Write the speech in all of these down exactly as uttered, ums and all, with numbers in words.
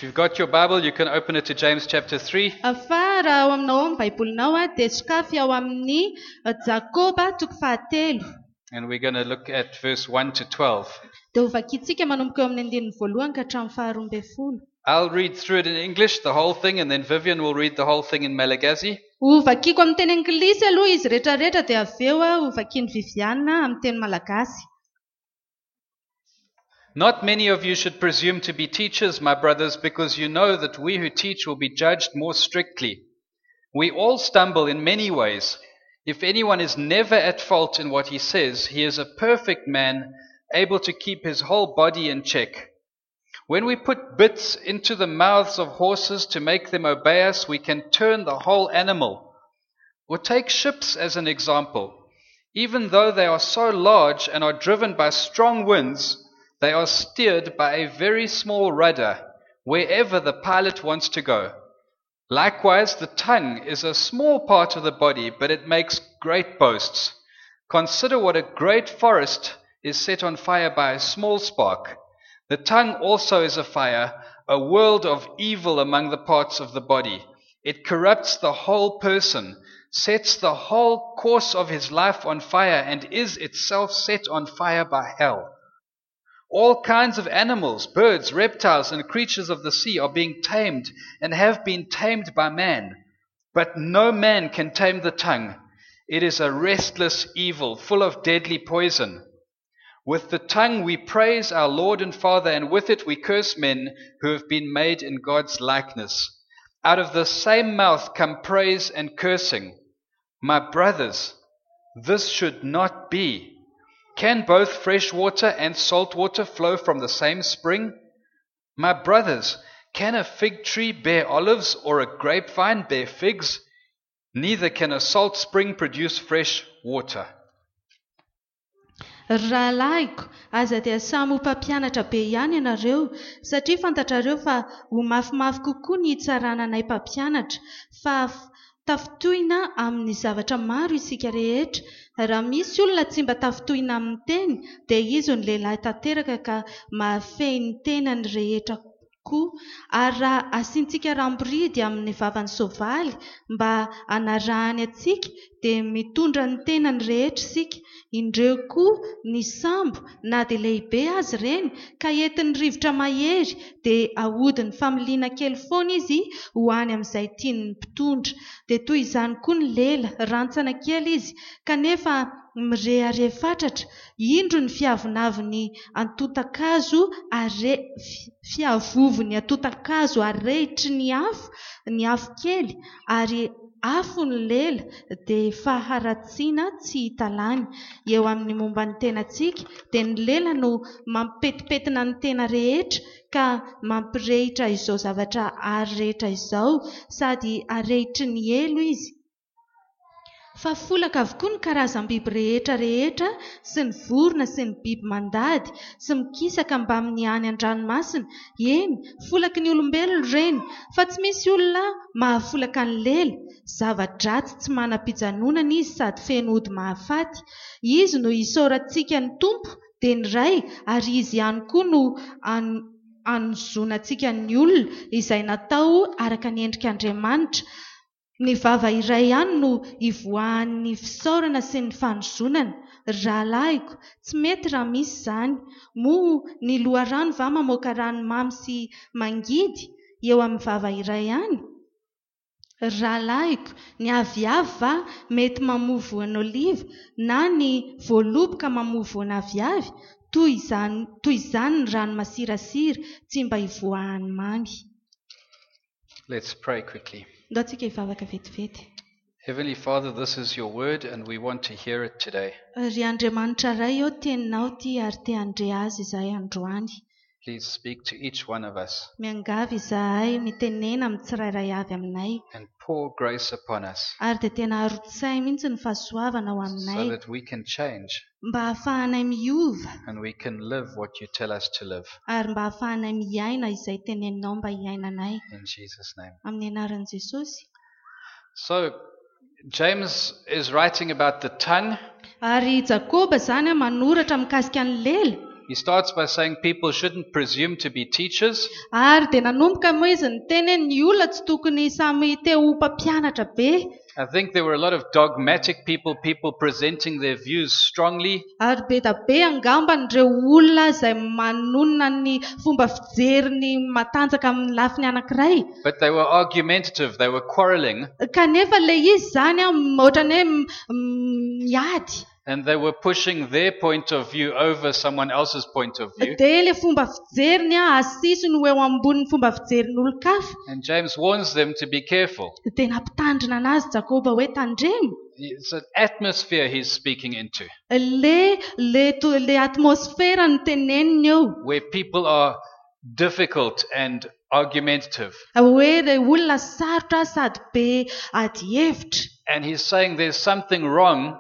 you've got your Bible, you can open it to James chapter three. Fa raha ao aminao ao amin'ny baibolinao a dia sokafy ao amin'ny Jakoba toko fahatelo. And we're going to look at verse one to twelve. Dia ho vakiantsika manomboka eo amin'ny andininy voalohany ka hatramin'ny faharoa ambin'ny folo. I'll read through it in English, the whole thing, and then Vivian will read the whole thing in Malagasy. Ho vakiko amin'ny teny anglisy aloha izy rehetra rehetra dia avy eo ho vakian'ny Viviana amin'ny teny malagasy. Not many of you should presume to be teachers, my brothers, because you know that we who teach will be judged more strictly. We all stumble in many ways. If anyone is never at fault in what he says, he is a perfect man, able to keep his whole body in check. When we put bits into the mouths of horses to make them obey us, we can turn the whole animal. Or take ships as an example. Even though they are so large and are driven by strong winds, they are steered by a very small rudder, wherever the pilot wants to go. Likewise, the tongue is a small part of the body, but it makes great boasts. Consider what a great forest is set on fire by a small spark. The tongue also is a fire, a world of evil among the parts of the body. It corrupts the whole person, sets the whole course of his life on fire, and is itself set on fire by hell. All kinds of animals, birds, reptiles, and creatures of the sea are being tamed and have been tamed by man. But no man can tame the tongue. It is a restless evil, full of deadly poison. With the tongue we praise our Lord and Father, and with it we curse men who have been made in God's likeness. Out of the same mouth come praise and cursing. My brothers, this should not be. Can both fresh water and salt water flow from the same spring? My brothers, can a fig tree bear olives or a grapevine bear figs? Neither can a salt spring produce fresh water. Rahalaiko, aza dia samy ho mpampianatra be ihany ianareo, satria fantatrareo fa ho mafimafy kokoa ny hitsarana anay mpampianatra, fa tafitohina amin'ny zavatra maro isika rehetra. Raha misy olona tsy mba tafitohina amin'ny teny, dia izy ny lehilahy tanteraka ka mahafehy ny tenany rehetra koa. Ary raha asiantsika ramboridy amin'ny vavan'ny soavaly mba hanarahany atsika, dia mitondra ny tenany rehetra isika. Indreo koa ny sambo na dia lehibe azy ireny ka entin'ny rivotra mahery, dia ahodiny familiana kely foana izy ho any amin'izay tiany mpitondra. Dia toy izany koa ny lela, rantsana kely izy kanefa mirehare fatratra. Indro ny fiavonaviny antota-kazo are fiavovony antota-kazo arehitry ny afo, ny afo kely, ary afo ny lela dia faharatsiana tsy hitalany. Eo amin'ny momba ny tenantsika dia ny lela no mampetipetina ny tena rehetra ka mampirehitra izao zavatra ary rehetra izao, sady arehitry ny elo izy. Fa folaka avokoa ny karazam-biby rehetra rehetra sy ny vorona sy ny biby mandady sy mikisaka mba amin'ny any an-dranomasina. Eny, folaka ny olombelona ireny, fa tsy misy olona mahafolaka ny lela. Zava-dratsy tsy manam-pijanonana izy sady feno ody mahafaty. Izy no isaorantsika ny tompo dia ny ray, ary izy ihany koa no anozonantsika ny olona izay natao araka ny endrik'Andriamanitra. Ny vava iray ihany no ivoahan'ny fisaorana sy ny fanozonana. Rahalaiko, tsy mety raha misy izany. Moa ny loharano va mamoaka ranomamy sy mangidy eo amin'ny vava iray ihany? Rahalaiko, ny aviavy va mety mamovo an' oliva, na ny voaloboka mamovo an' aviavy? Toy izany, toy izany ny rano masirasira tsy mba ivoahan'ny mamy. Let's pray quickly. Ndatsika hivavaka vetivety. Heavenly Father, this is your word and we want to hear it today. Ry Andriamanitra ray, eo teninao ty ary te handre azy izahay androany. Please speak to each one of us Miangavy izahay mitenena amin'ny tsirairay avy aminay, and pour grace upon us ary dia tena arotsay mihitsy ny fahasoavana ao so aminay, that we can change mba hahafahanay miova and we can live what you tell us to live. ary mba hahafahanay miaina izay teneninao mba hiainanay. In Jesus' name. Amin'ny anaran'i Jesosy. So, James is writing about the tongue. Ary Jakoba zany manoratra mikasika ny lela. He starts by saying people shouldn't presume to be teachers. Ary dia nanomboka moa izy niteny hoe ny olona tsy tokony samy te ho mpampianatra be. I think there were a lot of dogmatic people, people presenting their views strongly. Ary be da be angamba n'ireo olona izay manonona ny fomba fijeriny matanjaka amin'ny lafiny anankiray. But they were argumentative, they were quarreling, Kanefa ilay izy izany a ohatran'ny hoe m- m- miady. and they were pushing their point of view over someone else's point of view. Dia ilay fomba fijeriny a asisiny ho eo ambonin'ny fomba fijerin'olon-kafa. And James warns them to be careful. Dia nampitandrina anazy Jakoba hoe tandremo. It's an atmosphere he's speaking into, Le le to- le atmosfera no teneniny eo. where people are difficult and argumentative. Hoe ilay olona sarotra sady be ady hevitra. And he's saying there's something wrong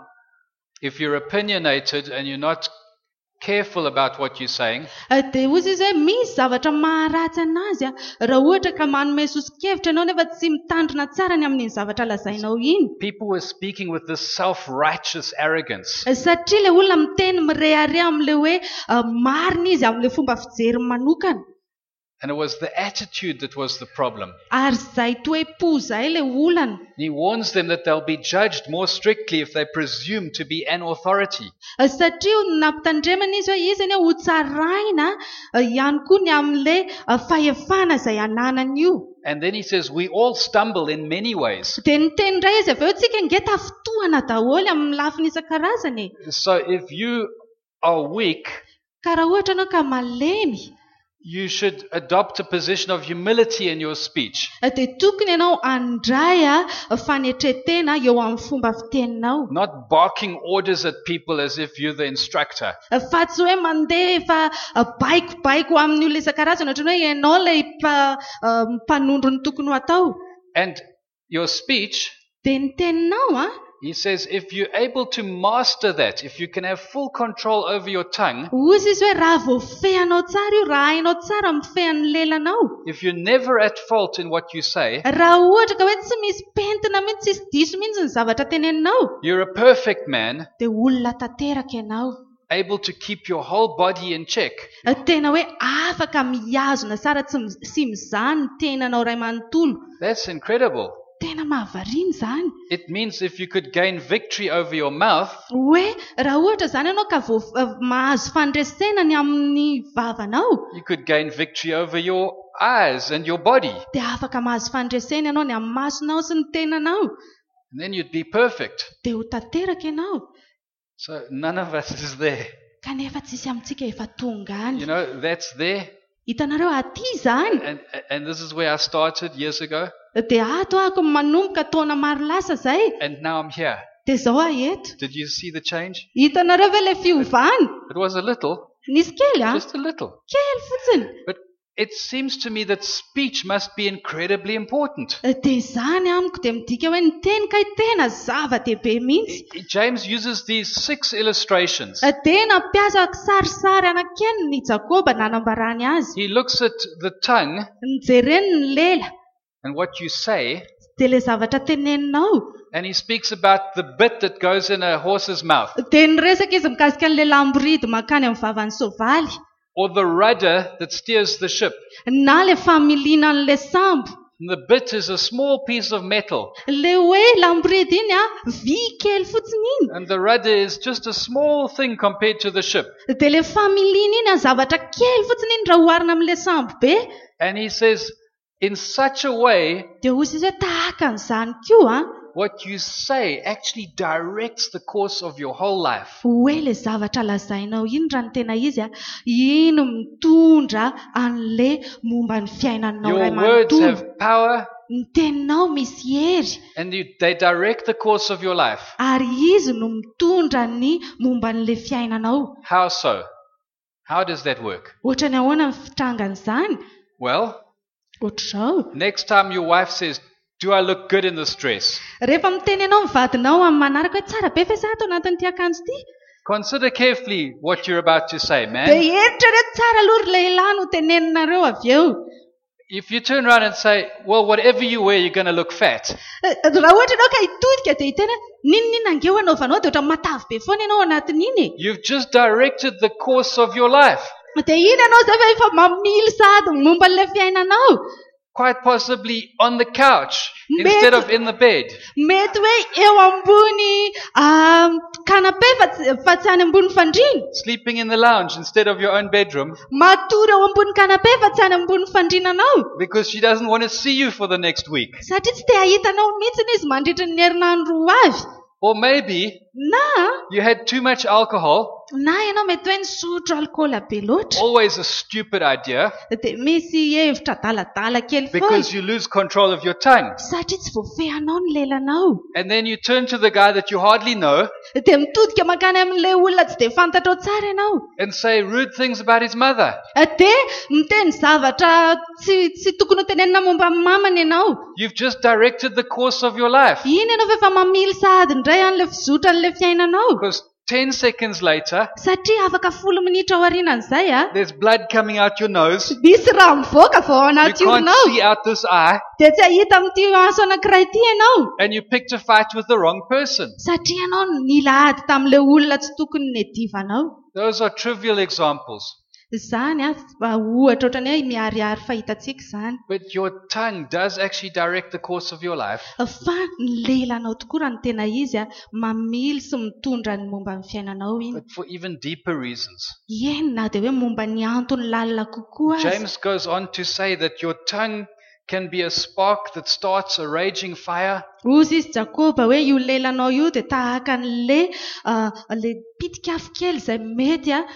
if you're opinionated and you're not careful about what you're saying. Dia hozy izy hoe misy zavatra maharatsy anazy a raha ohatra ka manome sosikevitra ianao nefa tsy mitandrina tsara ny amin'iny zavatra lazainao iny. People were speaking with this self-righteous arrogance. Satria ilay olona miteny mirehareha amin'ilay hoe ah, marina izy amin'ilay fomba fijery manokana. And it was the attitude that was the problem. Ary izay toe-po izay ilay olana. He warns them that they'll be judged more strictly if they presume to be an authority. Satria nampitandremana izy hoe izy ny ho tsaraina ah, ihany koa ny amin'ilay ah, fahefana izay ananany io. And then he says, we all stumble in many ways. Dia niteny indray izy avy eo tsika nge tafitohana daholo amin'ny lafiny isan-karazany. So if you are weak, Ka raha ohatra ianao ka malemy, you should adopt a position of humility in your speech. dia tokony ianao handray a fanetretena eo amin'ny fomba fiteninao. Not barking orders at people as if you're the instructor. Fa tsy hoe mandeha efa ah, baikobaiko amin'ny olona isan-karazany ohatrany hoe ianao ilay mpa- ah, mpanondro ny tokony ho atao. And your speech, Dia ny teninao a, he says, if you're able to master that, if you can have full control over your tongue, hozy izy hoe raha voafehanao tsara io, raha hainao tsara mifeha ny lelanao. if you're never at fault in what you say, Raha ohatra ka hoe tsy misy pentina mihitsy, tsy misy diso mihitsy ny zavatra teneninao, you're a perfect man, dia olona tanteraka ianao. able to keep your whole body in check. Tena hoe afaka mihazona tsara tsy mi- sy mizany ny tenanao iray manontolo. That's incredible. Tena mahavariana izany. It means if you could gain victory over your mouth, Hoe raha ohatra izany ianao ka vo ah, mahazo fandresena ny amin'ny vavanao, you could gain victory over your eyes and your body. dia afaka mahazo fandresena ianao ny amin'ny masonao sy ny tenanao. And then you'd be perfect. Dia ho tanteraka ianao. So none of us is there. Kanefa tsisy amintsika efa tonga any. You know, that's there. Hitanareo aty izany. And, and this is where I started years ago. Dia ato ako manomboka taona maro lasa izay. And now I'm here. Dia izao aho eto. Did you see the change? Hitanareo ve ilay fiovana? It was a little, Nisy kely a? just a little. Kely fotsiny. But it seems to me that speech must be incredibly important. Dia izany amiko dia midika hoe ny teny kai tena zava-dehibe mihitsy. James uses these six illustrations. Dia nampiasa kisarisary anankeny ny Jakoba nanambarany azy. He looks at the tongue Nijereny ny lela and what you say, dia ilay zavatra teneninao. and he speaks about the bit that goes in a horse's mouth, Dia niresaka izy mikasika an'ilay lamboridy makany amin'ny vavan'ny soavaly. or the rudder that steers the ship. Na ilay familiana an'ilay sambo. And the bit is a small piece of metal, Ilay hoe lamboridy iny a vy kely fotsiny iny. and the rudder is just a small thing compared to the ship. Dia ilay familiana iny a zavatra kely fotsiny iny raha oharina amin'ilay sambo be. And he says, in such a way, Dia hozy izy hoe tahaka an'izany koa a, what you say actually directs the course of your whole life. hoe ilay zavatra lazainao iny raha ny tena izy a, iny mitondra an'ilay momba ny fiainanao Your iray words manontolo. have power, Ny teninao misy hery, and you, they direct the course of your life. ary izy no mitondra ny momba n'ilay fiainanao. How so? How does that work? Ohatra ny ahoana ny fitrangan'izany? Well, Ohatr'izao. next time your wife says, do I look good in this dress? Rehefa miteny ianao ny vadinao amin'ny manaraka hoe tsara be fa sa ato anatin'ity akanjo ity? Consider carefully what you're about to say, Dia man. heritra reto tsara aloha ry lehilahy no teneninareo avy eo. if you turn around and say, well, whatever you wear, you're going to look fat. Raha ohatra ianao ka hitodika dia hitena ninona angeo anaovanao dia ohatra matavy be foana ianao anatin'iny e. You've just directed the course of your life. Dia iny ianao zay fa efa mamily sady momba an'ilay fiainanao. Quite possibly on the couch instead of in the bed. Mety hoe eo ambony kanape fa tsy any ambony fandriana. Sleeping in the lounge instead of your own bedroom. Matory eo ambony kanape fa tsy any ambony fandriananao. Because she doesn't want to see you for the next week. Satria tsy te hahitanao mihitsy izy mandritra ny herinandro avy. Or maybe Na you had too much alcohol. Na ianao mety hoe nisotro alkola be loatra. Always a stupid idea. Dia misy hevitra daladala kely foana. Because you lose control of your tongue. Satria tsy voafehanao ny lelanao. And then you turn to the guy that you hardly know. Dia mitodika makany amin'ilay olona tsy dia fantatrao tsara ianao. And say rude things about his mother. Dia miteny zavatra tsy tsy tokony ho tenenina momba mamany ianao. You've just directed the course of your life. Iny ianao fa efa mamily sady indray an'ilay fizotra an'ilay fiainanao. Because ten seconds later, Satria afaka folo minitra ao aorianan'izay a. there's blood coming out your nose. Misy raha mivoaka vao ao You anaty can't orinao. see out this eye. Dia tsy hahita amin'ity maso anankiray ity ianao. And you picked a fight with the wrong person. Satria ianao nilahady tamin'ilay olona tsy tokony nedivanao. Those are trivial examples. Izany a ohatra ohatrany hoe miharihary fahitantsika izany. But your tongue does actually direct the course of your life. Fa ny lelanao tokoa raha ny tena izy a mamily sy mitondra ny momba ny fiainanao iny. But for even deeper reasons. Eny na dia hoe momba ny antony lalina kokoa azy. James goes on to say that your tongue can be a spark that starts a raging fire. Ozy izy Jakoba hoe io lelanao io dia tahaka n'le le pitika afo kely izay mety a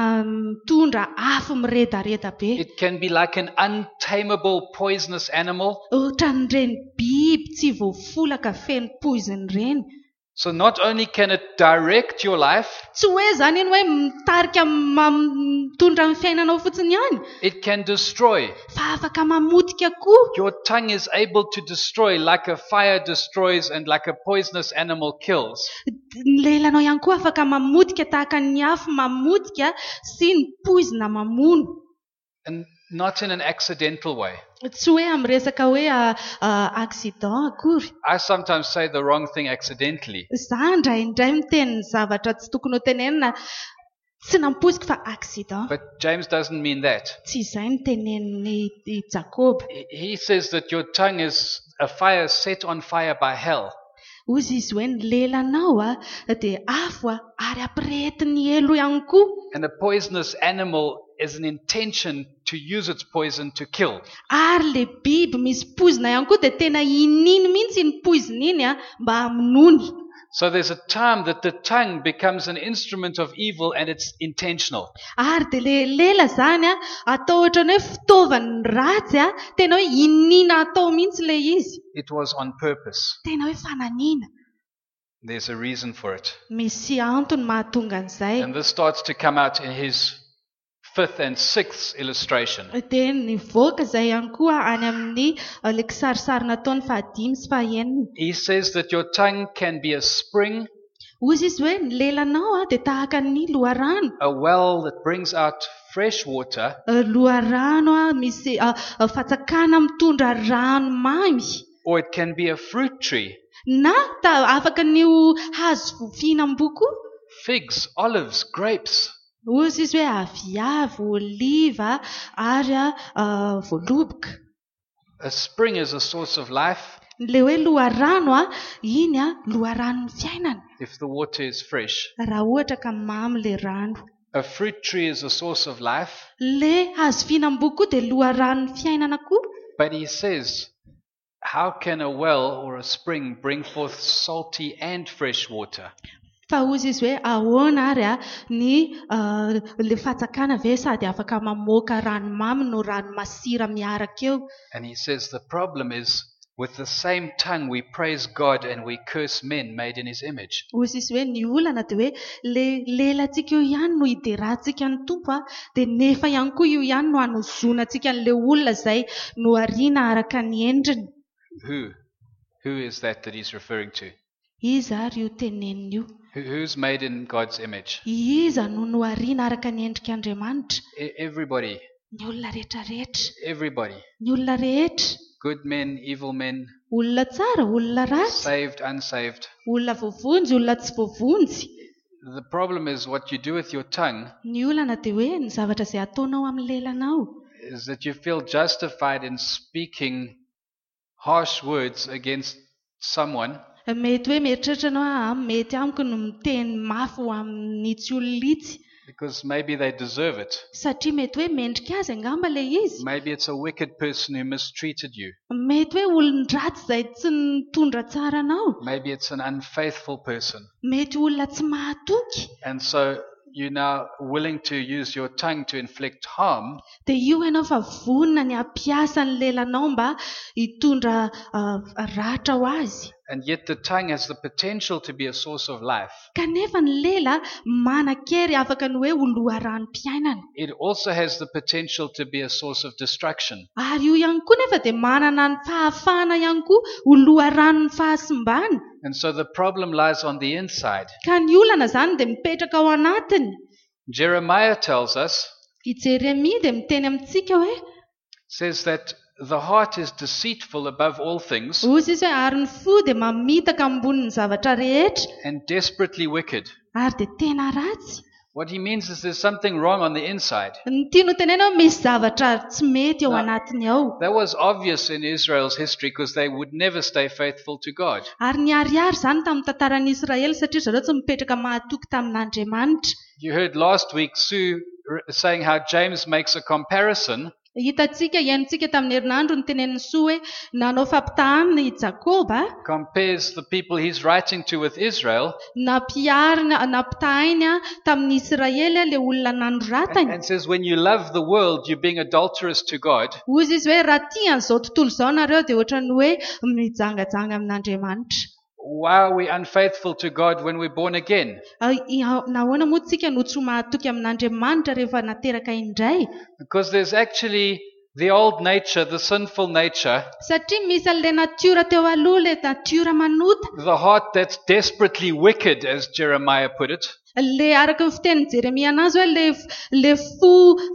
mitondra afo miredareda be. It can be like an untamable poisonous animal. Ohatran'ireny biby tsy voafolaka feno poison ireny. So not only can it direct your life, Tsy hoe izany iny hoe mitarika mitondra ny fiainanao fotsiny ihany. it can destroy. Fa afaka mamotika koa. Your tongue is able to destroy like a fire destroys and like a poisonous animal kills. Ny lelanao ihany koa afaka mamotika tahaka ny afo mamotika sy ny poizina mamono. And not in an accidental way. Tsy hoe amin'ny resaka hoe accident akory. I sometimes say the wrong thing accidentally. Za indraindray miteny ny zavatra tsy tokony ho tenenina tsy nampoiziko fa accident. But James doesn't mean that. Tsy izay ny tenen'ny Jakoba. He says that your tongue is a fire set on fire by hell. Ozy izy hoe ny lelanao a dia afo a ary ampirehetin'ny elo ihany koa. And a poisonous animal is an intention to use its poison to kill. Ary le biby misy poizina ihany koa dia tena ininy mihitsy iny poizina iny a mba hamonony. So there's a time that the tongue becomes an instrument of evil and it's intentional. Ary dia le lela izany a atao ohatrany hoe fitaovany ratsy a tena hoe inina atao mihitsy le izy. It was on purpose. Tena hoe fananiana. There's a reason for it. Misy antony mahatonga an'izay. And this starts to come out in his fifth and sixth illustration. Dia nivoaka izay ihany koa any amin'ny le kisarisary nataony fahadimy sy fahaenina. He says that your tongue can be a spring, Ozy izy hoe ny lelanao a dia tahaka ny loharano. a well that brings out fresh water, Loharano a misy fatsakana mitondra rano mamy. or it can be a fruit tree. Na ta afaka ny hazo fihinam-boko. Figs, olives, grapes. Ozy izy hoe aviavo, oliva ary voaloboka. A spring is a source of life Le hoe loharano a iny a loharanon'ny fiainana. if the water is fresh. Raha ohatra ka mamy le rano. A fruit tree is a source of life. Le hazo fihinam-boko koa dia loharanon'ny fiainana koa. But he says, how can a well or a spring bring forth salty and fresh water? Fa ozy izy hoe ahoana ary a ny le fatsakana ve sady afaka mamoaka rano mamy no rano masira miaraka eo. And he says the problem is, with the same tongue we praise God and we curse men made in his image. Ozy izy hoe ny olana dia hoe le lelantsika io ihany no iderahantsika ny tompo a dia nefa ihany koa io ihany no hanozonantsika an'ilay olona izay no ariana araka ny endriny. Who? Who is that that he's referring to? Iza ary io teneniny io. Who- Who's made in God's image? Iza no no ariana araka ny endrik'Andriamanitra. E- Everybody. ny olona rehetrarehetra, Everybody. ny olona rehetra, Good men, evil men, olona tsara, olona ratsy, saved, unsaved. olona voavonjy, olona tsy voavonjy. The problem is what you do with your tongue Ny olana dia hoe ny zavatra izay ataonao amin'ny lelanao is that you feel justified in speaking harsh words against someone mety hoe mieritreritra anao ah mety amiko no miteny mafy ho amin'ny tsy olon-litsy because maybe they deserve it. satria mety hoe mendrika azy angamba ilay izy. Maybe it's a wicked person who mistreated you. Mety hoe olon-dratsy izay tsy nitondra tsara anao. Maybe it's an unfaithful person. Mety olona tsy mahatoky. And so you're now willing to use your tongue to inflict harm. Dia io ianao fa vonona ny ampiasa ny lelanao mba hitondra uh, ratra ho azy. And yet the tongue has the potential to be a source of life. Kanefa ny lela manan-kery afaka ny hoe oloaran'nim-piainana. It also has the potential to be a source of destruction. Ary io ihany koa nefa dia manana ny fahafahana ihany koa oloaran'ny fahasimbana. And so the problem lies on the inside. Ka ny olana izany dia mipetraka ao anatiny. Jeremiah tells us, I Jeremia dia miteny amintsika hoe, says that the heart is deceitful above all things hozy izy hoe ary ny fo dia mamitaka ambonin'ny zavatra rehetra and desperately wicked. ary dia tena ratsy. What he means is there's something wrong on the inside. Ny tiany ho tenena hoe misy zavatra tsy mety ao anatiny ao. That was obvious in Israel's history because they would never stay faithful to God. Ary niariary izany tamin'ny tantaran'i Israely satria zareo tsy mipetraka mahatoky tamin'Andriamanitra. You heard last week Sue saying how James makes a comparison Hitantsika iaintsika tamin'ny herinandro ny tenenin'ny Soa hoe nanao fampitahana i Jakoba, compares the people he's writing to with Israel nampiarina nampitahiny tamin'ny Israely ilay olona nanoratany. and says when you love the world you're being adulterous to God. Hozy izy hoe raha tian'izao tontolo izao nareo dia ohatran'ny hoe mijangajanga amin'Andriamanitra. Why are we unfaithful to God when we're born again? Nahoana moa tsika no tsy mahatoky amin'Andriamanitra rehefa nateraka indray? Because there's actually the old nature, the sinful nature, Satria misy an'ilay natiora teo aloha, ilay natiora manota, the heart that's desperately wicked, as Jeremiah put it. ilay araka ny fitenin'i Jeremia anazy hoe ilay ilay fo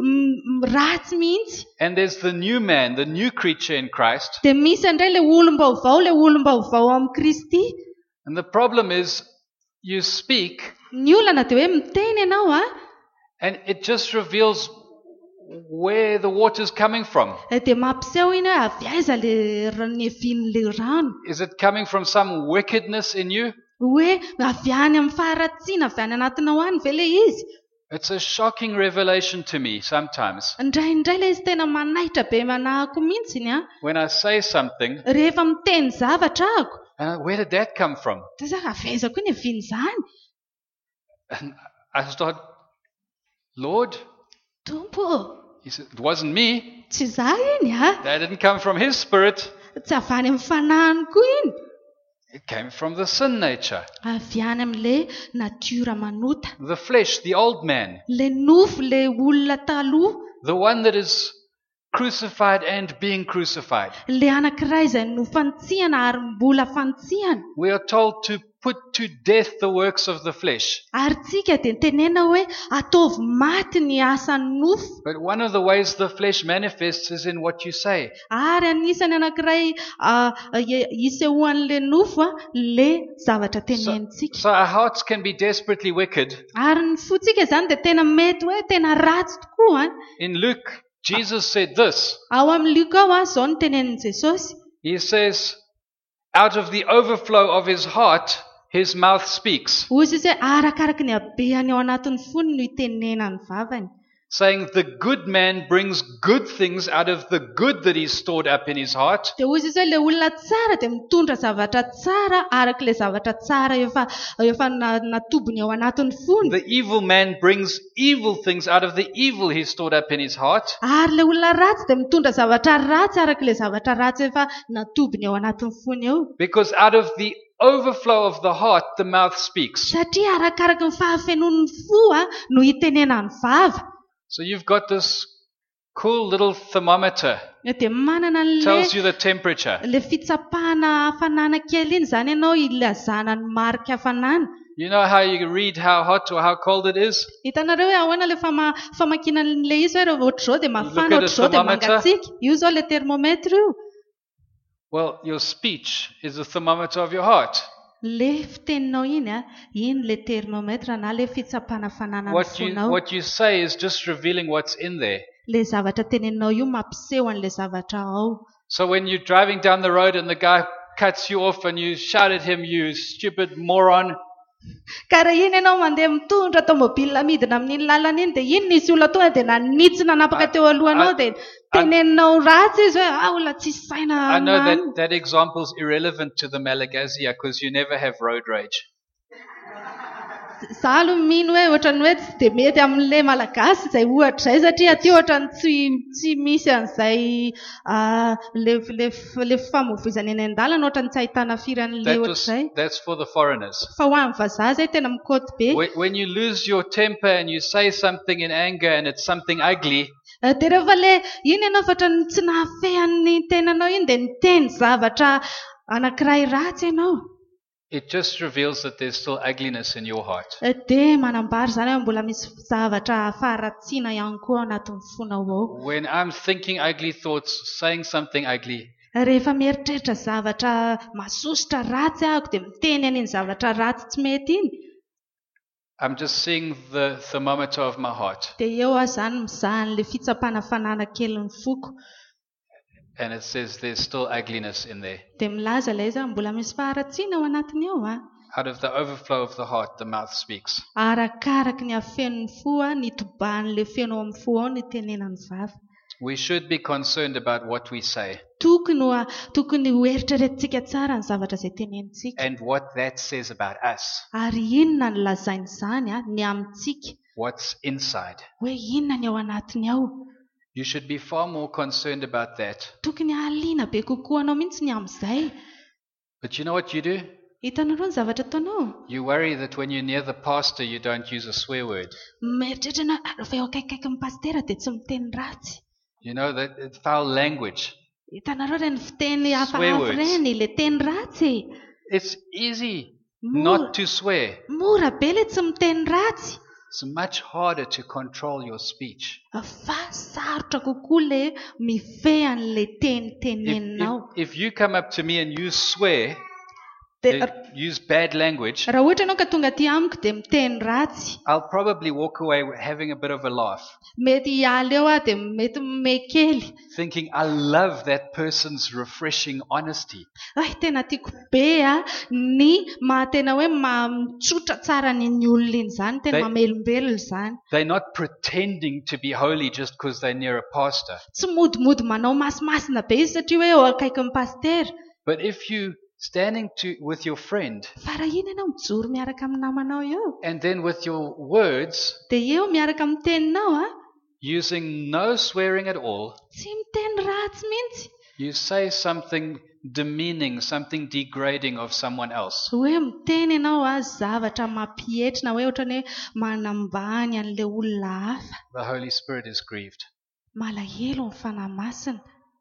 mm, ratsy mihitsy. And there's the new man, the new creature in Christ. Dia misy indray ilay olom-baovao, ilay olom-baovao amin'ny Kristy. And the problem is you speak Ny olana dia hoe miteny ianao ah, and it just reveals where the water's coming from. dia mampiseho iny hoe avy aiza ilay ny evin'ilay rano. Is it coming from some wickedness in you? Hoe avy any amin'ny faharatsiana, avy any anatinao any ve ilay izy? It's a shocking revelation to me sometimes. Indraindray ilay izy tena manaitra be manahako mihitsy iny ah. When I say something, Rehefa miteny zavatra ako, uh, where did that come from? dia za avy aiza koa ny evin'izany? And I start, Lord, Tompo, he said, it wasn't me. tsy za iny ah. That didn't come from his spirit. Tsy avy any amin'ny fanahiko iny. It came from the sin nature. Avy any amin'ilay natiora manota. The flesh, the old man. Ilay nofo, ilay olona taloha. The one that is crucified and being crucified. Ilay anankiray izay nofantsihana ary mbola fantsihana. We are told to put to death the works of the flesh. Ary tsika dia tenena hoe ataovy maty ny asan'ny nofo. But one of the ways the flesh manifests is in what you say. Ary anisany anankiray ah, ie- isehoan'ilay nofo ah, ilay zavatra tenenintsika. So our hearts can be desperately wicked. Ary ny fotsika izany dia tena mety hoe tena ratsy tokoa. In Luke, Jesus said this. Ao amin'ny Luka ao ah, izao no tenenin' Jesosy. He says, out of the overflow of his heart, his mouth speaks. Hozy izy hoe arakaraka ny habeany ao anatin'ny fony no itenena ny vavany. Saying the good man brings good things out of the good that he's stored up in his heart. Dia hozy izy hoe ilay olona tsara dia mitondra zavatra tsara araka ilay zavatra tsara efa efa na- natobony ao anatin'ny fony. The evil man brings evil things out of the evil he's stored up in his heart. Ary ilay olona ratsy dia mitondra zavatra ratsy araka ilay zavatra ratsy efa natobony ao anatin'ny fony ao. Because out of the overflow of the heart, the mouth speaks. Satria arakaraka ny fahafenon'ny fo ah, no itenena ny vava. So you've got this cool little thermometer. Dia manana an'le Tells you the temperature. le fitsapahana hafanana kely iny zany ianao ilazana ny marika hafanana. You know how you read how hot or how cold it is? Hitanareo hoe ahoana le fama- famakinana an'le izy hoe rehefa ohatr'izao dia look mafana, at a ohatr'izao dia thermometer. mangatsiaka. Io zao le termometra io. Well, your speech is the thermometer of your heart. Le fiteninao iny a, iny le termometra na le fitsapahana hafanana ny What you, fonao. what you say is just revealing what's in there. Le zavatra teneninao io mampiseho an'le zavatra ao. So when you're driving down the road and the guy cuts you off and you shout at him, you stupid moron, Ka raha iny ianao mandeha mitondra tomobila midina amin'iny lalana iny dia iny nisy olona tonga dia nanitsina napaka teo alohanao I- dia teneninao ratsy izy hoe ah olona tsy saina I know amany. that that example is irrelevant to the Malagasy because you never have road rage. Za aloha mino hoe ohatrany hoe tsy dia mety amin'ilay malagasy izay ohatra izay satria aty ohatrany tsy tsy misy an'izay ah, le le le famovoizana eny an-dalana ohatrany tsy ahitana firy an'ilay That was, ohatr'izay. that's for the foreigners. Fa ho an'ny vazaha izay tena mikaoty be. When when you lose your temper and you say something in anger and it's something ugly, Eh, Dia rehefa le iny ianao ohatrany tsy nahafehan'ny tenanao iny dia niteny zavatra anankiray ratsy ianao. it just reveals that there's still ugliness in your heart. Eh, Dia manambara izany hoe mbola misy zavatra faharatsiana ihany koa ao anatin'ny fonao ao. When I'm thinking ugly thoughts, saying something ugly, Rehefa mieritreritra zavatra masosotra ratsy ahako dia miteny an'iny zavatra ratsy tsy mety iny I'm just seeing the thermometer of my heart. dia eo aho izany mizaha an'ilay fitsapana hafanana kely ny foko And it says there's still ugliness in there. dia milaza ilay izy hoe mbola misy faharatsiana ao anatiny ao a. Out of the overflow of the heart, the mouth speaks. Arakaraky ny hafenon'ny fo a ny tobahan'ilay feno ao amin'ny fo ao ny tenenan'ny vava. We should be concerned about what we say Tokony ho- tokony ho eritreretintsika tsara ny zavatra izay tenenitsika and what that says about us, ary inona ny lazain'izany a ny amintsika what's inside. hoe inona ny ao anatiny ao. You should be far more concerned about that. Tokony haliana be kokoa anao mihitsy ny amin'izay. But you know what you do? Hitanareo ny zavatra ataonao. You worry that when you're near the pastor, you don't use a swear word. Mieritreritra ianao "Ah, rehefa eo akaikikaiky ny pastera dia tsy miteny ratsy." You know that it's foul language. Hitanareo ireny fiteny Swear hafahafa words. ireny ilay teny ratsy. It's easy Mora, not to swear. mora be ilay tsy miteny ratsy. It's much harder to control your speech. Fa sarotra kokoa ilay mifehy an'ilay teny If, teneninao. if, if you come up to me and you swear, Dia uh, use bad language, raha ohatra ianao ka tonga aty amiko dia miteny ratsy. I'll probably walk away having a bit of a laugh, Mety hiala eo aho dia mety mekely. thinking, I love that person's refreshing honesty. Ay, tena tiako be a ny mahatena hoe mitsotra tsara ny ny olona iny izany, tena They- mamelombelona izany. They're not pretending to be holy just because they're near a pastor. Tsy modimody manao masimasina be izy satria hoe eo akaikin'ny pastera. But if you standing to with your friend Fa raha iny ianao mijoro miaraka amin'ny namanao eo, and then with your words dia eo miaraka amin'ny teninao a, using no swearing at all, tsy miteny ratsy mihitsy. you say something demeaning, something degrading of someone else. Hoe miteny ianao a zavatra mampietrina hoe ohatrany hoe manambany an'ilay olona hafa. The Holy Spirit is grieved Malahelo ny fanahy masina.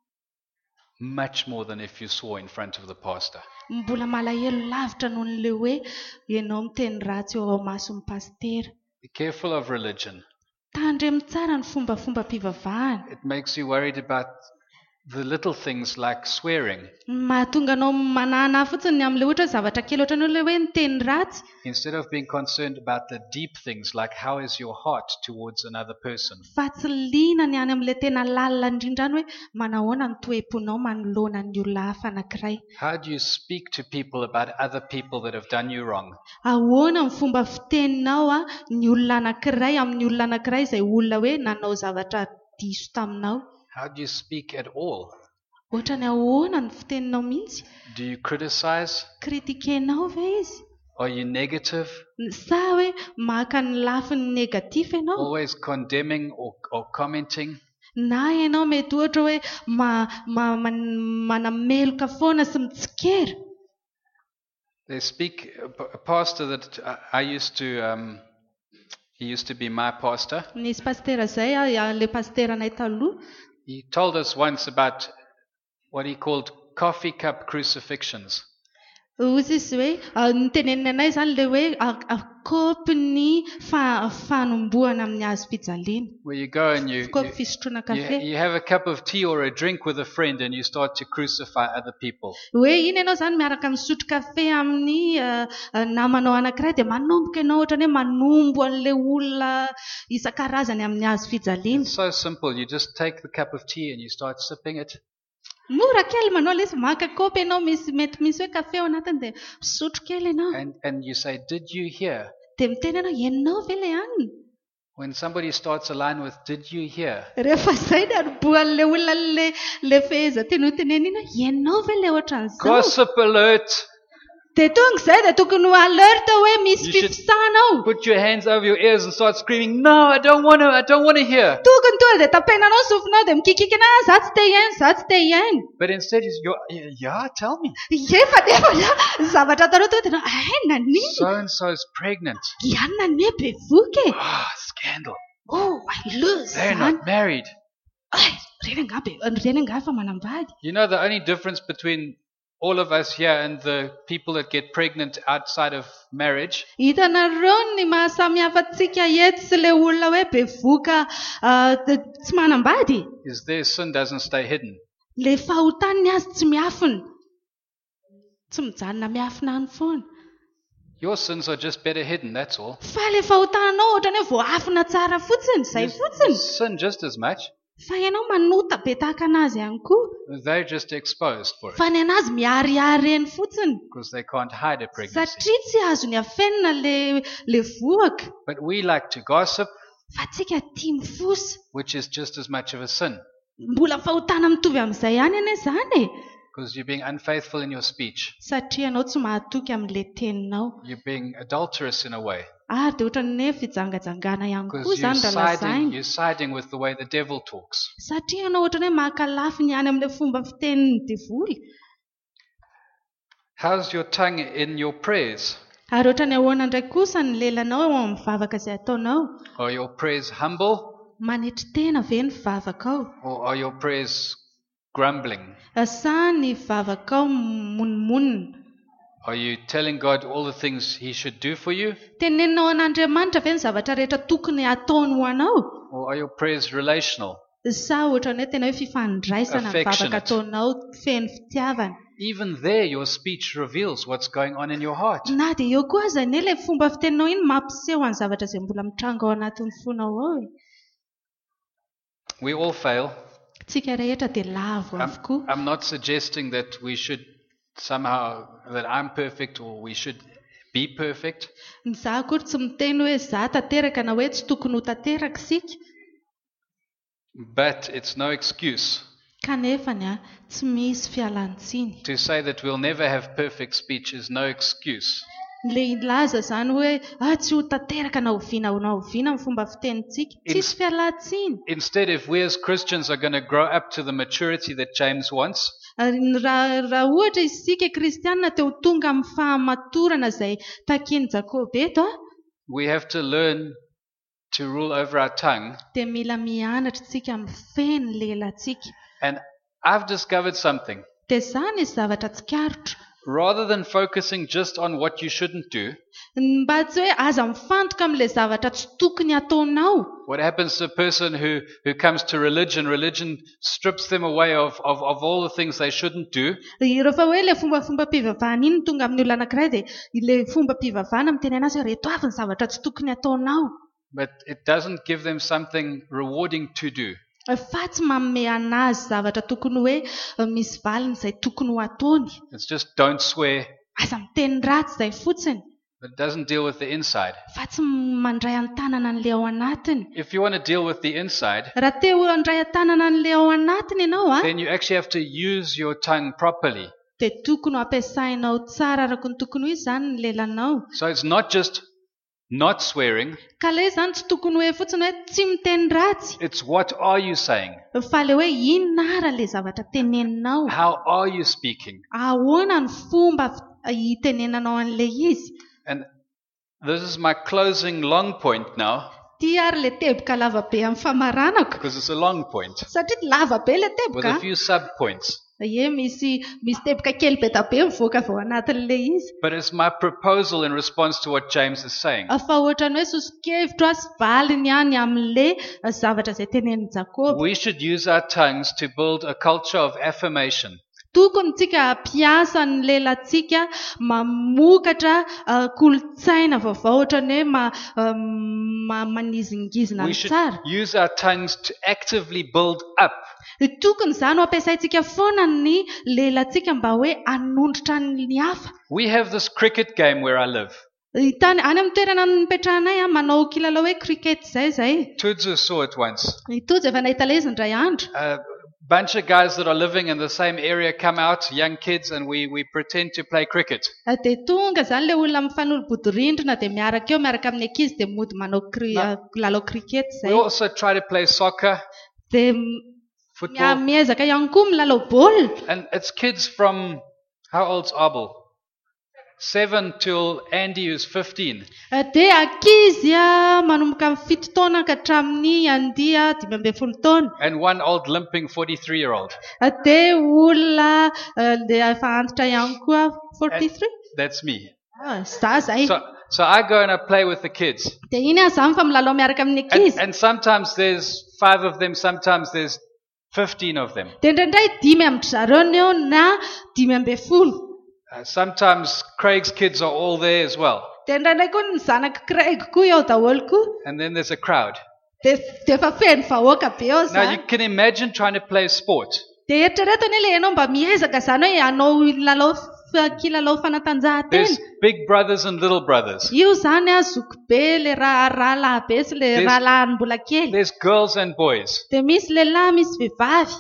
much more than if you swore in front of the pastor. Mbola malahelo lavitra noho n'ilay hoe ianao miteny ratsy eo ao mason'ny pastera. Be careful of religion. Tandremo tsara ny fombafomba-pivavahana. It makes you worried about the little things like swearing Mahatonga anao manana fotsiny ny amin'ilay ohatra zavatra kely ohatrany hoe hoe niteny ratsy. instead of being concerned about the deep things like how is your heart towards another person. Fa tsy liana ny any amin'ilay tena lalina indrindra any hoe manahoana ny toe-ponao manoloana ny olona hafa anankiray. How do you speak to people about other people that have done you wrong? Ahoana ny fomba fiteninao a ny olona anankiray amin'ny olona anankiray izay olona hoe nanao zavatra diso taminao. How do you speak at all? Ohatrany ahoana ny fiteninao mihitsy? Do you criticize? Kritikenao ve izy? Are you negative? Sa hoe maka ny lafiny negatif ianao? Always condemning or, or commenting? Na ianao mety ohatra hoe ma, ma, man- manameloka foana sy mitsikera. They speak, a pastor that I I used to um, He used to be my pastor. Nisy pastera zay a le pasteranay taloha. He told us once about what he called coffee cup crucifixions. Ozy izy hoe ah, niteneniny anay zany le hoe ah, ah, kaopy ny fa- fanombohana amin'ny hazo fijaliana. Where you go and you, Kaopy you, fisotroana you, kafe. you have a cup of tea or a drink with a friend and you start to crucify other people. Hoe iny ianao zany miaraka misotro kafe amin'ny ah, ah, namanao anankiray dia manomboka ianao ohatrany hoe manombo an'ilay olona isan-karazany amin'ny hazo fijaliana. It's so simple. You just take the cup of tea and you start sipping it. Mora kely manao ilay izy maka kaopy ianao misy mety misy hoe kafe ao anatiny dia misotro kely ianao. And, and you say, did you hear? Dia miteny ianao ianao ve ilay anina? When somebody starts a line with, did you hear? Rehefa izay dia anobohan'ilay olona le le feheza tiany ho teneny ina ianao ve ilay ohatran'izao? Gossip alert! Dia tonga izay dia tokony ho alerta hoe misy You should fifisahana ao. Put your hands over your ears and start screaming, no, I don't want to, I don't want to hear. Tokony tonga dia tapenanao ny sofinao dia mikikikina za tsy te hiaino za tsy te hiaino. But instead, is your, yeah, tell me. Efa nefa ny zavatra atanao tonga dia ai nanino? So and so's pregnant. Ianona ne bevoka e. Ah, scandal. Oh, lo They're zany. not married. Ai, reny anga be reny anga fa manambady. You know the only difference between all of us here and the people that get pregnant outside of marriage Hitanareo ny mahasamihafa antsika eto sy ilay olona hoe bevoka ah, t- tsy manambady. is their sin doesn't stay hidden. Le fahotaniny azy tsy miafina. Tsy mijanona miafina any foana. Your sins are just better hidden, that's all. Fa le fahotananao ohatrany hoe voafina tsara fotsiny, izay fotsiny. You sin just as much. Fa ianao manota be tahaka anazy ihany koa. They're just exposed for it Fa ny anazy miariary eny fotsiny. because they can't hide a pregnancy. Satria tsy azony afenina le le voaka. But we like to gossip, Fa tsika tia mifosa. which is just as much of a sin Mbola fahotana mitovy amin'izay ihany ane zany e. because you're being unfaithful in your speech. Satria ianao tsy mahatoky amin'ilay teninao. You're being adulterous in a way Ary dia ohatrany hoe fijangajangana ihany koa because you're zany raha siding, lazaina. you're siding with the way the devil talks. Satria ianao ohatrany hoe mahakalafiny ihany amin'ilay fomba fitenin'ny diavoly. How's your tongue in your prayers? Ary ohatrany ahoana indray kosa ny lelanao eo amin'ny vavaka izay ataonao. Are your prayers humble Manetry tena ve ny vavakao? or are your prayers grumbling? Sa ny vavakao monmonina? Are you telling God all the things He should do for you? Teneninao an'Andriamanitra ve ny zavatra rehetra tokony ataony ho anao? Or are your prayers relational? Sa ohatrany hoe tena hoe fifandraisana ny vavaka Affectionate. ataonao feno fitiavana? Even there, your speech reveals what's going on in your heart. Na dia eo koa aza ny ilay fomba fiteninao iny mampiseho any zavatra izay mbola mitranga ao anatin'ny fonao ao e. We all fail. Tsika rehetra dia lavo I'm, avokoa. I'm not suggesting that we should somehow, that I'm perfect or we should be perfect. Ny za akory tsy miteny hoe za tanteraka na hoe tsy tokony ho tanteraka isika. But it's no excuse Kanefany a tsy misy fialan-tsiny. to say that we'll never have perfect speech is no excuse. Le ilaza zany hoe ah tsy ho tanteraka na oviana na oviana amin'ny fomba fitenintsika. Tsy Ins- misy fialan-tsiny. Instead, if we as Christians are going to grow up to the maturity that James wants, Ary ny raha raha ohatra isika kristianina teo tonga amin'ny fahamatorana izay takiany Jakoba eto a, we have to learn to rule over our tongue. dia mila mianatra tsika mifeny lelantsika. And I've discovered something. Dia zany izy zavatra tsikarotra. Rather than focusing just on what you shouldn't do, Mba tsy hoe aza mifantoka amin'ilay zavatra tsy tokony ataonao. what happens to a person who, who comes to religion, religion strips them away of, of, of all the things they shouldn't do. Rehefa hoe ilay fombafomba mpivavahana iny tonga amin'ny olona anankiray dia ilay fomba mpivavahana miteny anazy hoe reto avy ny zavatra tsy tokony ataonao. But it doesn't give them something rewarding to do. Fa tsy manome anazy zavatra tokony hoe eh, misy valiny izay tokony ho ataony. It's just don't swear, Aza miteny ratsy izay fotsiny. but it doesn't deal with the inside. Fa tsy mandray an-tanana an'ilay ao anatiny. If you want to deal with the inside, Raha te ho andray an-tanana an'ilay ao anatiny ianao a, then you actually have to use your tongue properly. dia tokony ho ampiasainao tsara araka ny tokony ho izy izany ny lelanao. So it's not just not swearing, Ka ilay izany tsy tokony hoe fotsiny hoe tsy miteny ratsy. it's what are you saying? Fa ilay hoe inona ara ilay zavatra teneninao. How are you speaking? Ahoana ny fomba f- hitenenanao an'ilay izy. And This is my closing long point now, Ty ary le teboka lava be amin'ny famaranako. because it's a long point, Satria lava be le with a teboka. few sub-points. Ie misy misy teboka kely be da be mivoaka avy ao anatin'le izy. But it's my proposal in response to what James is saying. Fa ohatrany hoe soso-kevitro sy valiny ihany amin'le zavatra izay tenenin'i Jakoba. We should use our tongues to build a culture of affirmation. Tokony tsika hampiasa ny lelantsika mamokatra uh, kolontsaina vaovao ohatrany hoe ma, um, ma, manizingizina We ny should tsara. use our tongues to actively build up. Tokony izany ho ampiasaintsika foana ny lelantsika mba hoe hanondrotra ny hafa. We have this cricket game where I live. Tany any amin'ny toerana nipetrahanay a manao kilalao hoe cricket zay zay. Tudzo saw it once. Itojo efa nahita le izy indray andro. A bunch of guys that are living in the same area come out, young kids, and we, we pretend to play cricket. Dia tonga zany le olona mifanolobodorindrina dia miaraka eo miaraka amin'ny ankizy dia mody manao cri- Na- uh, lalao cricket We zay. also try to play soccer, Dia football, miezaka ihany koa milalao baolina. and it's kids from, how old's Abel? Seven till Andy who's fifteen. Dia ankizy a manomboka amin'ny fito taona ka hatramin'ny andia dimy ambin'ny folo taona. And one old limping forty-three year old. Dia olona uh, dia efa antitra ihany koa forty-three. That's me. Ah, Za zay. So, so I go and I play with the kids. Dia iny a zany fa milalao miaraka amin'ny And, ankizy. and sometimes there's five of them, sometimes there's fifteen of them. Dia indraindray dimy amin'ny zareo ny eo na dimy ambin'ny folo. Uh, sometimes Craig's kids are all there as well. Dia indraindray koa ny zanaky Craig koa eo daholo koa. And then there's a crowd. Dia dia efa feno vahoaka be eo Now you zany. can imagine trying to play sport. Dia eritrereto ny le ianao mba miezaka zany hoe hanao lalao f- kilalao fanatanjahantena. There's big brothers and little brothers. Io zany a zokibe le ra- rahalahy be sy le There's- rahalahy mbola kely. There's girls and boys. Dia misy lehilahy misy vehivavy.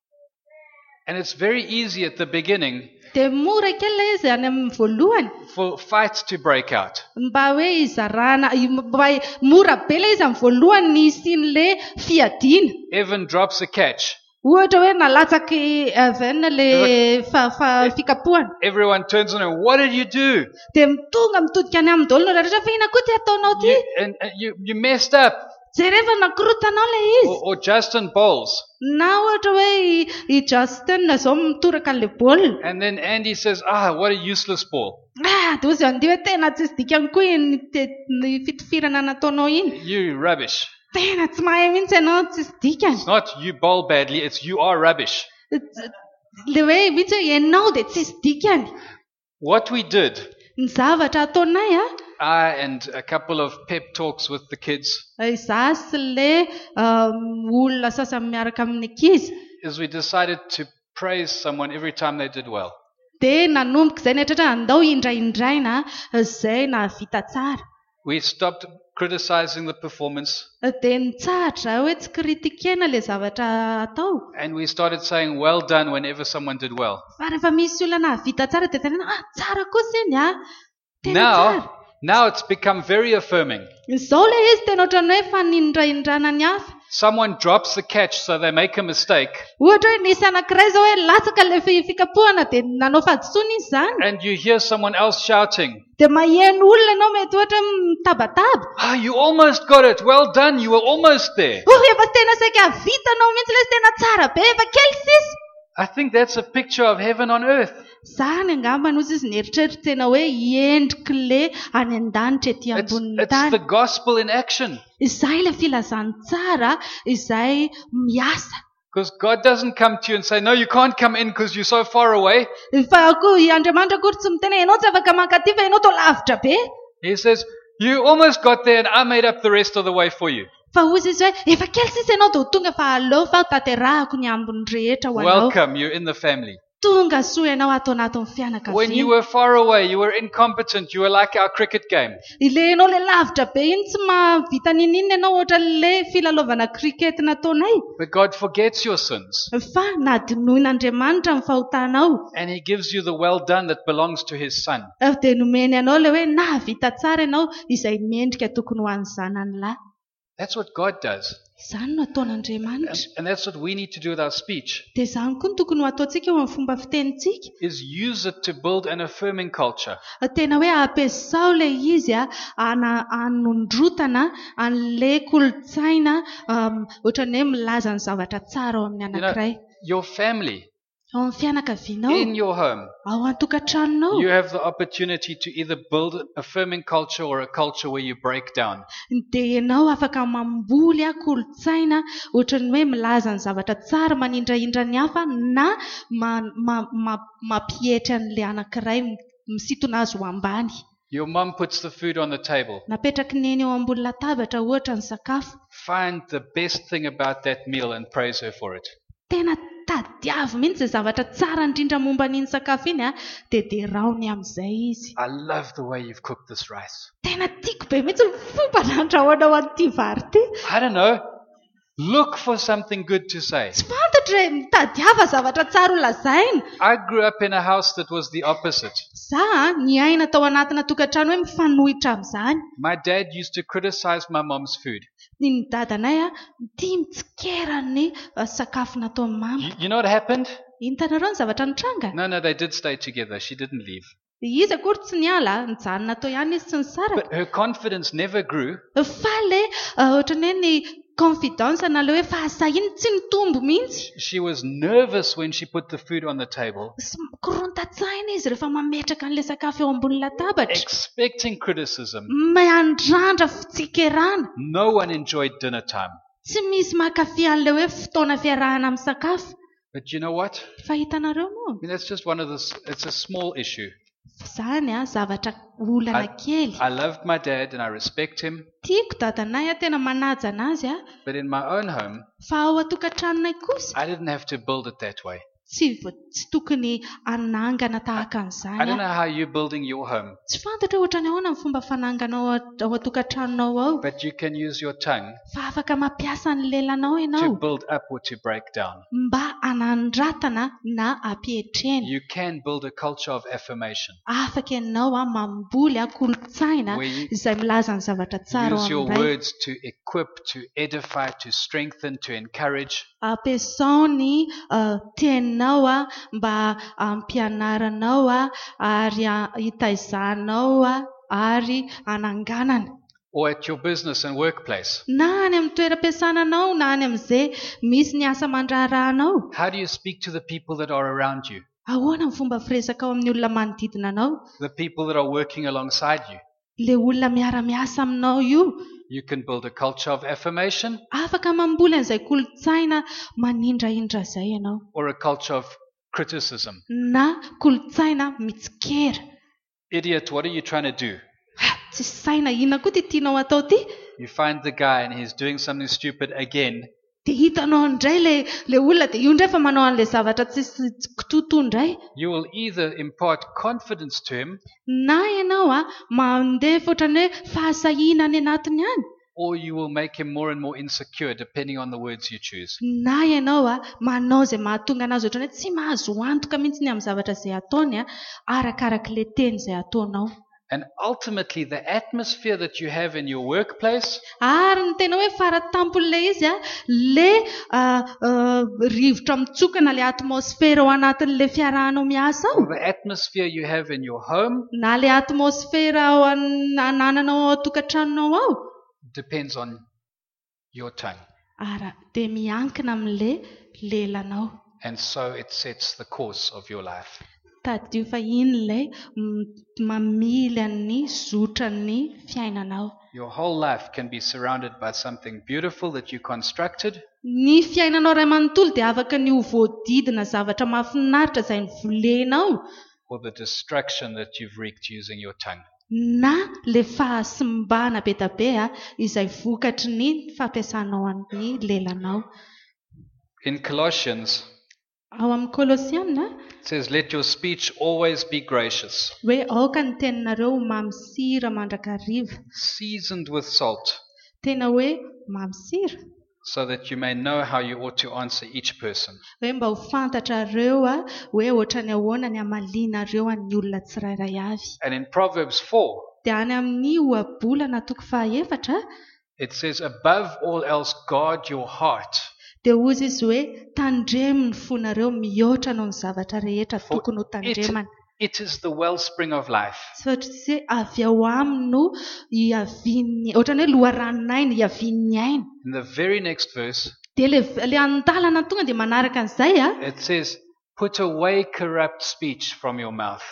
And it's very easy at the beginning Dia mora kely le izy any amin'ny voalohany. for fights to break out. Mba hoe izarana i- mba mora be le izy amin'ny voalohany ny isian'le fiadiana. Evan drops a catch. Ohatra hoe nalatsaky avena le fa- fa- fikapohana. Everyone turns on him. What did you do? Dia mitonga mitodika any amin'ny daholo no rehetra fa ina koa ty ataonao ty. You, and, and you, you messed up. Jereva nakorotanao le Or, izy. or Justin bowls. Na ohatra hoe i- i Justin zao mitoraka le baolina. And then Andy says, ah, what a useless ball. Ah, dia ozy andio hoe tena tsy dikany koa ny te- ny fitifirana nataonao iny. You rubbish. Tena tsy mahay mihitsy ianao tsy dikany. It's not you bowl badly, it's you are rubbish. Le hoe mihitsy hoe ianao dia tsy dikany. What we did, Ny zavatra ataonay a, I and a couple of pep talks with the kids, izaho sy le um, olona sasany miaraka amin'ny ankizy. is we decided to praise someone every time they did well. Dia nanomboka izay netratra andao indraindraina izay nahavita tsara. We stopped criticizing the performance Dia nitsahatra hoe tsy kritikena le zavatra atao. and we started saying well done whenever someone did well. Fa rehefa misy olona nahavita tsara dia tenena ah tsara kosa iny a. Tena Now, tsara. now it's become very affirming. Izao le izy tena ohatrany hoe fa nindraindrana ny hafa. Someone drops the catch so they make a mistake Ohatra hoe nisy anankiray zao hoe latsaka le fi- fikapohana dia nanao fahadisoana izy zany. and you hear someone else shouting, Dia maheno olona ianao mety ohatra mitabataba. ah, you almost got it. Well done. You were almost there. Oh, efa tena saika vitanao mihitsy le izy tena tsara be efa kely sisa. I think that's a picture of heaven on earth. Zany angamba nozy izy nieritreritra tena hoe iendriky le any an-danitra etỳ It's, ambonin'ny it's the tany. gospel in action. Izay le filazany tsara izay miasa. Because God doesn't come to you and say, no, you can't come in because you're so far away. Fa koa i Andriamanitra akory tsy mitena ianao tsy afaka mankaty fa ianao tao lavitra be. He says, you almost got there and I made up the rest of the way for you. Fa ozy izy hoe efa kely sisa ianao dia ho tonga fa aleo fa taterahako ny ambiny rehetra ho anao. Welcome, you're in the family. Tonga soa ianao ato anatin'ny When you fianakaviana. were far away, you were incompetent. You were like our cricket game. Ile ianao le lavitra be iny tsy mahavita ninina ianao ohatra le filalaovana cricket nataonay. But God forgets your sins. Fa nadinoin'Andriamanitra ny fahotanao. And He gives you the well done that belongs to His Son. Dia nomeny anao le hoe nahavita tsara ianao izay mendrika tokony ho an'ny zanany lahy. That's what God does. Izany no ataon'Andriamanitra. And, and that's what we need to do with our speech, Dia izany koa no tokony ho ataontsika eo amin'ny fomba fitenintsika. is use it to build an affirming culture. Tena hoe ampiasao ilay izy a ana- anondrotana an'ilay kolontsaina um, ohatran'ny hoe milaza ny zavatra tsara ao amin'ny You know, anankiray. your family, Ao amin'ny fianakavianao, in your home, ao an-tokantranonao, you have the opportunity to either build an affirming culture or a culture where you break down. dia ianao afaka mamboly a kolontsaina ohatran'ny hoe milaza ny zavatra tsara manindrahindra ny hafa na ma- ma- ma- mampihety an'ilay anankiray m- misintona azy ho ambany. Your mom puts the food on the table. Napetraka ny eny eo ambony latabatra ohatra ny sakafo. Find the best thing about that meal and praise her for it. Tena tadiavo mihitsy izay zavatra tsara indrindra momba n'iny sakafo iny a dia deraony amin'izay izy. I love the way you've cooked this rice. Tena tiako be mihitsy ny fomba nandrahoana ao an'ity vary ity. I don't know. Look for something good to say. Tsy fantatra hoe mitadiava zavatra tsara ho lazaina. I grew up in a house that was the opposite. Za niaina tao anatina tokantrano hoe mifanohitra amin'izany. My dad used to criticize my mom's food. Ny dadanay a tia mitsikera ny uh, sakafo nataon'ny mama. You, you know what happened? Hitanareo ny zavatra nitranga? No, no, they did stay together. She didn't leave. Izy akory tsy niala, nijanona tao ihany izy tsy nisaraka. But her confidence never grew Fa le uh, ohatran'ny hoe ny confidence na le hoe fahasahiny tsy nitombo mihitsy. She was nervous when she put the food on the table, S- Korontatsaina izy rehefa mametraka an'ilay sakafo eo ambony latabatra. expecting criticism. Miandrandra fitsikerana. No one enjoyed dinner time. Tsy misy mankafy an'ilay hoe fotoana fiarahana amin'ny sakafo. But you know what? Fa hitanareo moa? I mean, that's just one of those, it's a small issue. Izany a zavatra olana kely. I loved my dad and I respect him, Tiako dadanay a tena manaja anazy a. but in my own home, Fa ao atokantranonay kosa I didn't have to build it that way. tsy vo- tsy tokony anangana tahaka I an'izany don't a. know how you're building your home, Tsy fantatra hoe ohatrany ahoana ny fomba fanangana ao at- ao atokantranonao ao. but you can use your tongue Fa afaka mampiasa ny lelanao to ianao build up or to break down. mba anandratana na ampihetrena. You can build a culture of affirmation Afaka ianao a mamboly a kolontsaina where you izay milaza ny zavatra tsara ao use your amin'ray. words to equip, to edify, to strengthen, to encourage. Ampiasao ny uh, teninao a mba ampianaranao a ary a- hitaizanao a ary ananganana. Or at your business and workplace. Na any amin'ny toeram-piasananao na any amin'izay misy ny asa mandraharahanao. How do you speak to the people that are around you, Ahoana ny fomba firesaka ao amin'ny olona manodidina anao? the people that are working alongside you? Le olona miara-miasa aminao io. You can build a culture of affirmation Afaka mamboly an'izay kolontsaina manindrahindra izay ianao. or a culture of criticism. Na kolontsaina mitsikera. Idiot, what are you trying to do? Ah, tsy saina inona koa ty tianao atao ty? You find the guy and he's doing something stupid again. Dia hitanao indray le le olona dia io indray fa manao an'ilay zavatra tsy tsy kitoto indray. You will either impart confidence to him Na ianao a mandefa ohatran'ny hoe fahasahiana any anatiny any. or you will make him more and more insecure depending on the words you choose. Na ianao a manao izay mahatonga anazy ohatran'ny hoe tsy mahazo antoka mihitsy ny amin'ny zavatra izay ataony a arakarak'ilay teny izay ataonao. And ultimately, the atmosphere that you have in your workplace Ary ny tena hoe faratampon'ilay izy a le ah, ah, rivotra mitsokana le atmosfera ao anatin'ilay fiarahanao miasa ao. or the atmosphere you have in your home Na le atmosfera ao an- anananao ao atokantranonao ao. depends on your tongue. Ara dia miankina amin'ilay lelanao. And so it sets the course of your life. Tadio fa iny ilay mm, mamily ny zotran'ny fiainanao. Your whole life can be surrounded by something beautiful that you constructed, Ny fiainanao ray manontolo dia afaka ny ho voadidina zavatra mahafinaritra izay nivolenao or the destruction that you've wreaked using your tongue. na le fahasimbana be da be a izay vokatry ny fampiasanao amin'ny lelanao. In Colossians, Ao amin'ny Kolosiana it says, let your speech always be gracious, hoe aoka ny teninareo mamsira mandrakariva. seasoned with salt, Tena hoe mamsira. so that you may know how you ought to answer each person. Hoe mba ho fantatrareo a hoe ohatrany ahoana ny amalianareo amin'ny olona tsirairay avy. And in Proverbs four, Dia any amin'ny ohabolana toko fahaefatra It says, above all else, guard your heart. dia ozy izy hoe tandremo ny fonareo mihoatra noho ny zavatra rehetra For tokony ho it, tandremana it is the wellspring of life. satria avy ao aminy no hiavian'ny ohatrany hoe loharanon'aina hiavian'ny aina. In the very next verse, dia le le andalana tonga dia manaraka an'izay a it says, put away corrupt speech from your mouth.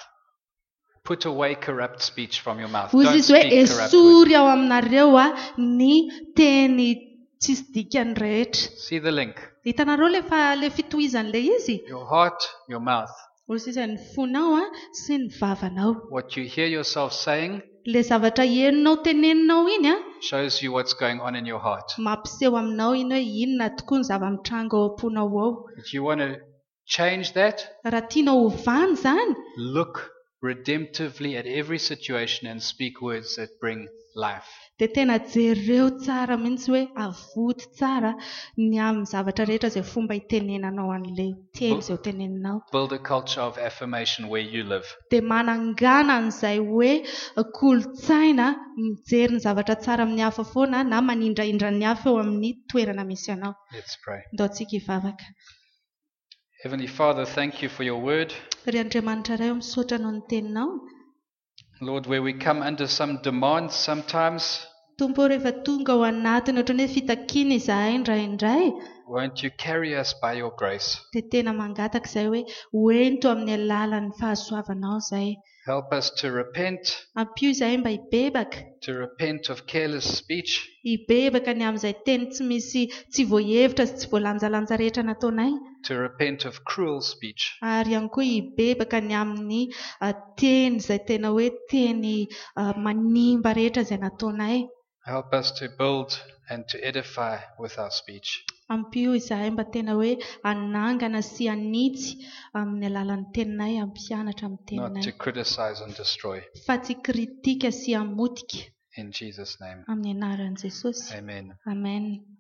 Put away corrupt speech from your mouth. ozy Don't izy hoe speak corrupt words. esory ao aminareo a ny teny tsisy dikany rehetra. See the link. Hitanareo le fa le fitohizan'ilay izy Your heart, your mouth. ozy izy ny fonao a sy ny vavanao. What you hear yourself saying Le zavatra heninao teneninao iny a shows you what's going on in your heart. mampiseho aminao iny hoe inona tokoa ny zava-mitranga ao am-ponao ao. If you want to change that, Raha tianao hovany zany look redemptively at every situation and speak words that bring life. dia tena jereo tsara mihitsy hoe avoty tsara ny amin'ny zavatra rehetra izay fomba hitenenanao an'ilay teny izay ho teneninao. Build a culture of affirmation where you live. Dia manangana an'izay hoe kolotsaina mijery ny zavatra tsara amin'ny hafa foana na manindraindra ny hafa eo amin'ny toerana misy anao. Let's pray. Ndao antsika hivavaka. Heavenly Father, thank you for your word. Ry Andriamanitra iray misaotra noho ny teninao. Lord, where we come under some demands sometimes, Tompo rehefa tonga ao anatiny ohatrany hoe fitakiana izahay indraindray won't you carry us by your grace? dia tena mangataka izay hoe hoento amin'ny alalan'ny fahasoavanao izay. Help us to repent, Ampio izahay mba hibebaka to repent of careless speech, hibebaka ny amin'izay teny tsy misy tsy voahevitra sy tsy voalanjalanja rehetra nataonay, to repent of cruel speech. ary ihany koa hibebaka ny amin'ny ah, teny izay tena hoe teny ah, manimba rehetra izay nataonay. Help us to build and to edify with our speech. Ampio izahay mba tena hoe anangana sy anitsy amin'ny alalan'ny teninay, ampianatra amin'ny Not to teninay, criticize and destroy. fa tsy kritika sy hamotika In Jesus' name, amin'ny anaran'i Jesosy. amen. Amen.